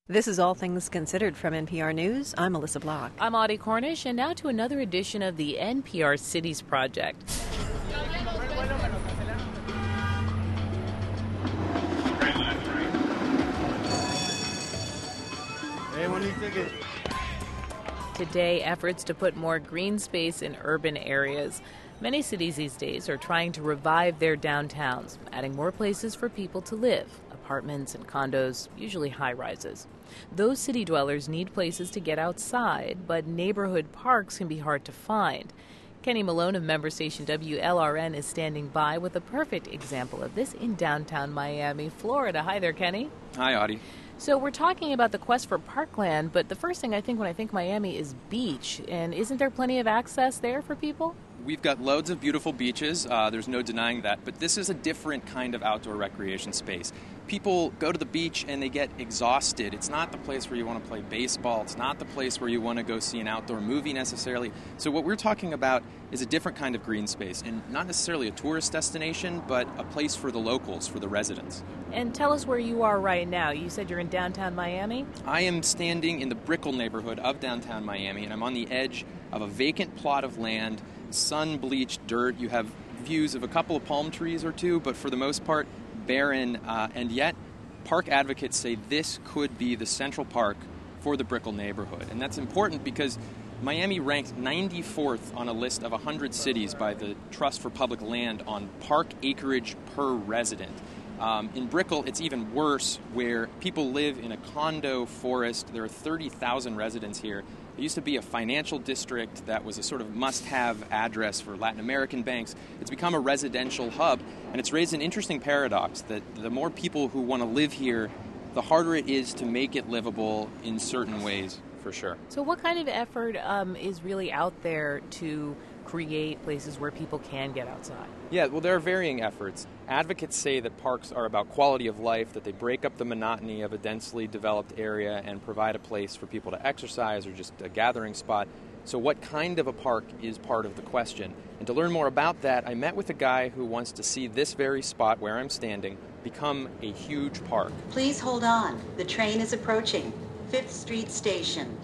This is All Things Considered from NPR News. I'm Melissa Block. I'm Audie Cornish, and now to another edition of the NPR Cities Project. Today, efforts to put more green space in urban areas. Many cities these days are trying to revive their downtowns, adding more places for people to live. Apartments and condos, usually high-rises. Those city dwellers need places to get outside, but neighborhood parks can be hard to find. Kenny Malone of member station WLRN is standing by with a perfect example of this in downtown Miami, Florida. Hi there, Kenny. Hi, Audie. So we're talking about the quest for parkland, but the first thing I think when I think Miami is beach. And isn't there plenty of access there for people? We've got loads of beautiful beaches. There's no denying that. But this is a different kind of outdoor recreation space. People go to the beach and they get exhausted. It's not the place where you want to play baseball. It's not the place where you want to go see an outdoor movie necessarily. So what we're talking about is a different kind of green space, and not necessarily a tourist destination, but a place for the locals, for the residents. And tell us where you are right now. You said you're in downtown Miami? I am standing in the Brickell neighborhood of downtown Miami, and I'm on the edge of a vacant plot of land, sun-bleached dirt. You have views of a couple of palm trees or two, but for the most part, barren, and yet park advocates say this could be the central park for the Brickell neighborhood. And that's important because Miami ranked 94th on a list of 100 cities by the Trust for Public Land on park acreage per resident. In Brickell, it's even worse, where people live in a condo forest. There are 30,000 residents here. It used to be a financial district that was a sort of must-have address for Latin American banks. It's become a residential hub, and it's raised an interesting paradox that the more people who want to live here, the harder it is to make it livable in certain ways, for sure. So what kind of effort is really out there to create places where people can get outside? Yeah, well, there are varying efforts. Advocates say that parks are about quality of life, that they break up the monotony of a densely developed area and provide a place for people to exercise or just a gathering spot. So what kind of a park is part of the question? And to learn more about that, I met with a guy who wants to see this very spot where I'm standing become a huge park. Please hold on. The train is approaching. 5th Street Station.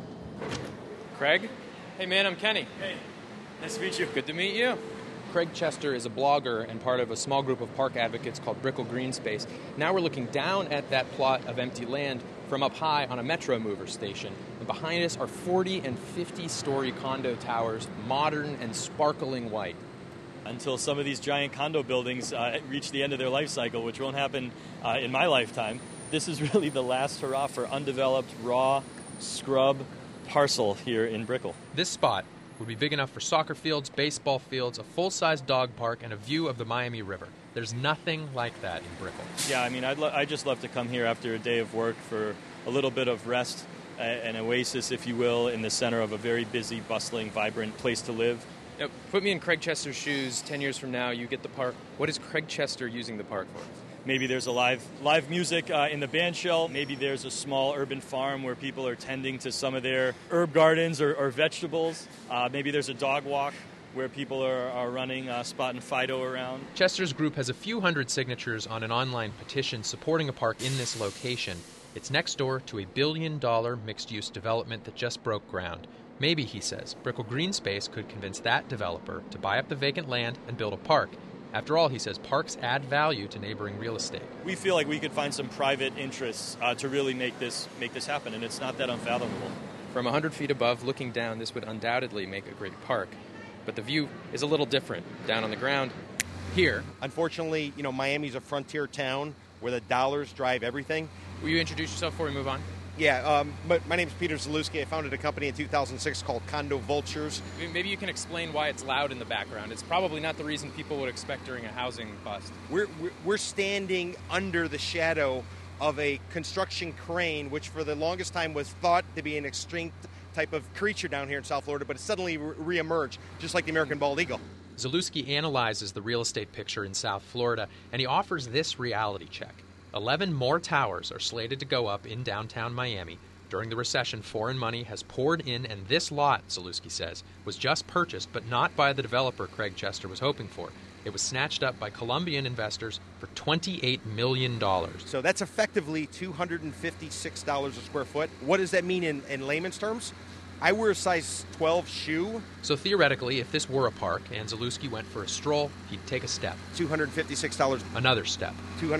Craig? Hey, man, I'm Kenny. Hey, nice to meet you. Good to meet you. Craig Chester is a blogger and part of a small group of park advocates called Brickell Green Space. Now we're looking down at that plot of empty land from up high on a Metro Mover station. And behind us are 40 and 50-story condo towers, modern and sparkling white. Until some of these giant condo buildings reach the end of their life cycle, which won't happen in my lifetime. This is really the last hurrah for undeveloped, raw, scrub parcel here in Brickell. This spot would be big enough for soccer fields, baseball fields, a full-size dog park, and a view of the Miami River. There's nothing like that in Brickell. Yeah, I mean, I just love to come here after a day of work for a little bit of rest, an oasis, if you will, in the center of a very busy, bustling, vibrant place to live. Now, put me in Craig Chester's shoes. 10 years from now, you get the park. What is Craig Chester using the park for? Maybe there's a live music in the band shell. Maybe there's a small urban farm where people are tending to some of their herb gardens or vegetables. Maybe there's a dog walk where people are running, spotting Fido around. Chester's group has a few hundred signatures on an online petition supporting a park in this location. It's next door to a $1 billion mixed-use development that just broke ground. Maybe, he says, Brickell Green Space could convince that developer to buy up the vacant land and build a park. After all, he says, parks add value to neighboring real estate. We feel like we could find some private interests to really make this happen, and it's not that unfathomable. From 100 feet above, looking down, this would undoubtedly make a great park. But the view is a little different. Down on the ground, here. Unfortunately, Miami's a frontier town where the dollars drive everything. Will you introduce yourself before we move on? Yeah, my name is Peter Zalewski. I founded a company in 2006 called Condo Vultures. Maybe you can explain why it's loud in the background. It's probably not the reason people would expect during a housing bust. We're standing under the shadow of a construction crane, which for the longest time was thought to be an extinct type of creature down here in South Florida, but it suddenly reemerged, just like the American bald eagle. Zalewski analyzes the real estate picture in South Florida, and he offers this reality check. 11 more towers are slated to go up in downtown Miami. During the recession, foreign money has poured in, and this lot, Zalewski says, was just purchased, but not by the developer Craig Chester was hoping for. It was snatched up by Colombian investors for $28 million. So that's effectively $256 a square foot. What does that mean in layman's terms? I wear a size 12 shoe. So theoretically, if this were a park and Zalewski went for a stroll, he'd take a step. $256. Another step.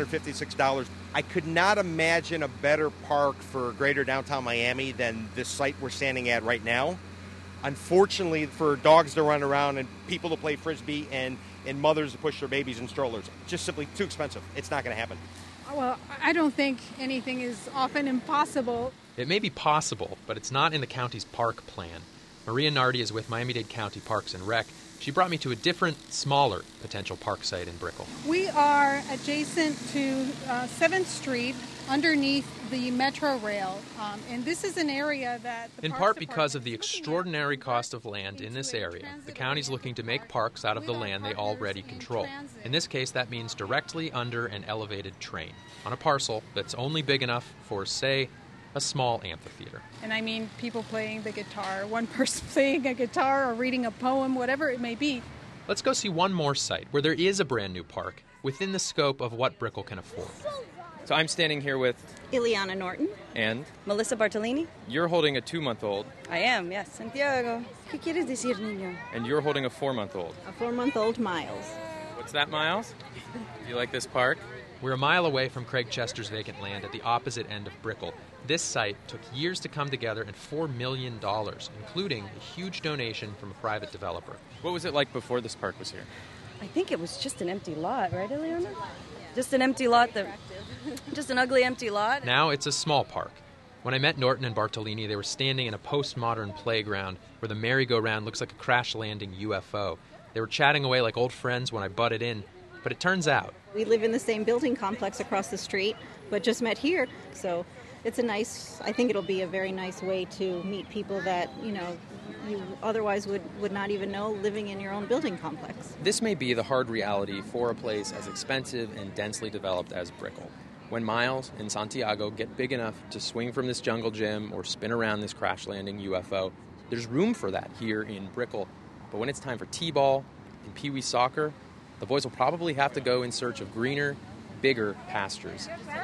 $256. I could not imagine a better park for greater downtown Miami than this site we're standing at right now. Unfortunately, for dogs to run around and people to play Frisbee and mothers to push their babies in strollers, just simply too expensive. It's not going to happen. Well, I don't think anything is often impossible. It may be possible, but it's not in the county's park plan. Maria Nardi is with Miami-Dade County Parks and Rec. She brought me to a different, smaller potential park site in Brickell. We are adjacent to 7th Street, underneath the Metro Rail, and this is an area that... In part because of the extraordinary cost of land in this area, the county's looking to make parks out of the land they already control. In this case, that means directly under an elevated train, on a parcel that's only big enough for, say, a small amphitheater. And I mean people playing the guitar, one person playing a guitar or reading a poem, whatever it may be. Let's go see one more site where there is a brand new park within the scope of what Brickell can afford. So I'm standing here with... Ileana Norton. And? Melissa Bartolini. You're holding a 2-month-old. I am, yes. Santiago. ¿Qué quieres decir, niño? And you're holding a 4-month-old. A 4-month-old Miles. What's that, Miles? Do you like this park? We're a mile away from Craig Chester's vacant land at the opposite end of Brickell. This site took years to come together and $4 million, including a huge donation from a private developer. What was it like before this park was here? I think it was just an empty lot, right, Ileana? Just an empty lot, just an ugly empty lot. Now it's a small park. When I met Norton and Bartolini, they were standing in a postmodern playground where the merry-go-round looks like a crash-landing UFO. They were chatting away like old friends when I butted in, but it turns out... We live in the same building complex across the street, but just met here, so it's I think it'll be a very nice way to meet people that, you otherwise would not even know living in your own building complex. This may be the hard reality for a place as expensive and densely developed as Brickell. When Miles and Santiago get big enough to swing from this jungle gym or spin around this crash-landing UFO, there's room for that here in Brickell. But when it's time for T-ball and Pee-wee soccer, the boys will probably have to go in search of greener, bigger pastures.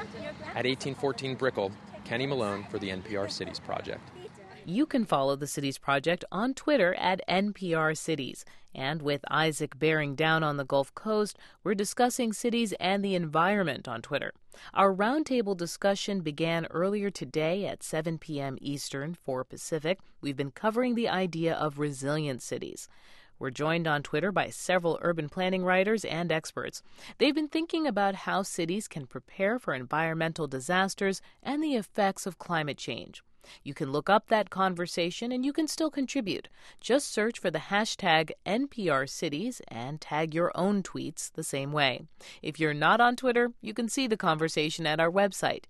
At 1814 Brickell, Kenny Malone for the NPR Cities Project. You can follow the Cities Project on Twitter at NPR Cities. And with Isaac bearing down on the Gulf Coast, we're discussing cities and the environment on Twitter. Our roundtable discussion began earlier today at 7 p.m. Eastern, 4 Pacific. We've been covering the idea of resilient cities. We're joined on Twitter by several urban planning writers and experts. They've been thinking about how cities can prepare for environmental disasters and the effects of climate change. You can look up that conversation and you can still contribute. Just search for the hashtag NPRCities and tag your own tweets the same way. If you're not on Twitter, you can see the conversation at our website,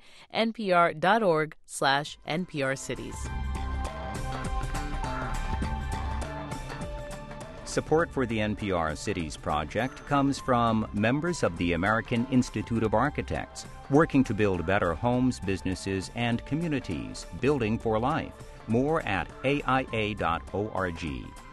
npr.org/NPRCities. Support for the NPR Cities Project comes from members of the American Institute of Architects, working to build better homes, businesses, and communities, building for life. More at AIA.org.